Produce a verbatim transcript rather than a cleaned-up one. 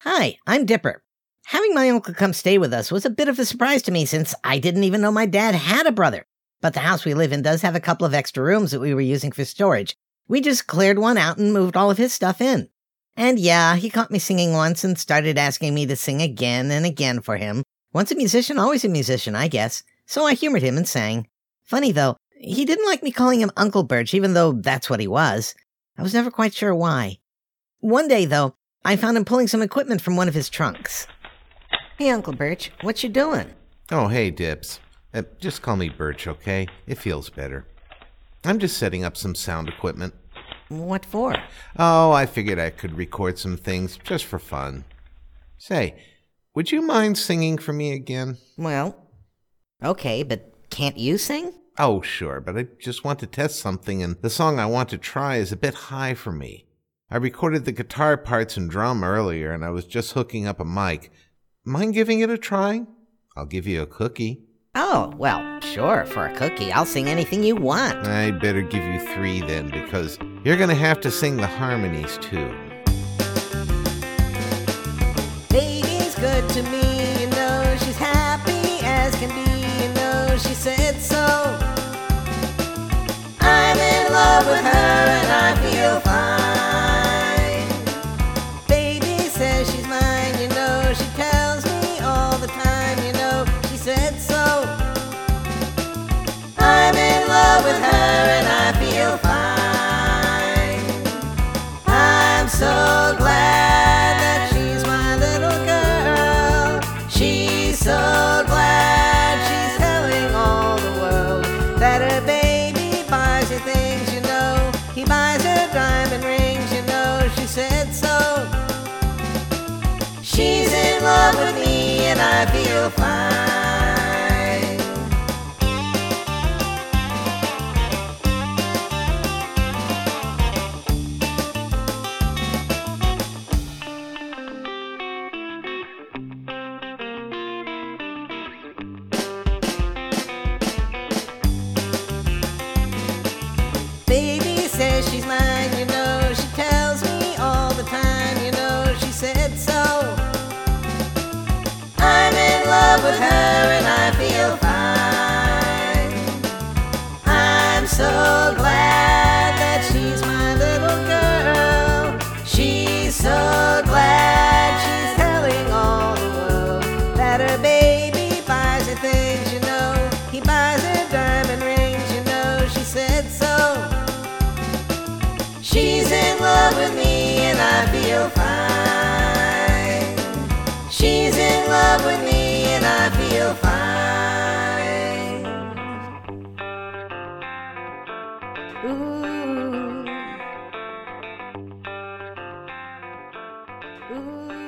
Hi, I'm Dipper. Having my uncle come stay with us was a bit of a surprise to me since I didn't even know my dad had a brother. But the house we live in does have a couple of extra rooms that we were using for storage. We just cleared one out and moved all of his stuff in. And yeah, he caught me singing once and started asking me to sing again and again for him. Once a musician, always a musician, I guess. So I humored him and sang. Funny though, he didn't like me calling him Uncle Birch, even though that's what he was. I was never quite sure why. One day, though, I found him pulling some equipment from one of his trunks. Hey, Uncle Birch, what you doing? Oh, hey, Dips. Uh, just call me Birch, okay? It feels better. I'm just setting up some sound equipment. What for? Oh, I figured I could record some things just for fun. Say, would you mind singing for me again? Well, okay, but can't you sing? Oh, sure, but I just want to test something, and the song I want to try is a bit high for me. I recorded the guitar parts and drum earlier, and I was just hooking up a mic. Mind giving it a try? I'll give you a cookie. Oh, well, sure, for a cookie. I'll sing anything you want. I'd better give you three then, because you're going to have to sing the harmonies, too. Baby's good to me, you know, she's happy as can be, you know, she said so. I'm in love with her and I feel fine. Baby says she's mine, you know, she tells me all the time, you know, she said so. I'm in love with her and I feel fine. I'm so glad that she's my little girl. She's so glad she's telling all the world that her baby buys her things, you know. He buys her diamond rings, you know, she said so. She's in love with me and I feel fine. Baby says she's mine, you know, she tells me all the time, you know, she said so. I'm in love with her and I feel fine. I'm so glad that she's my little girl. She's so glad she's telling all the world that her baby buys her things, you know. He buys her diamond rings, you know, she said so. She's in love with me and I feel fine. She's in love with me and I feel fine. Ooh. Ooh.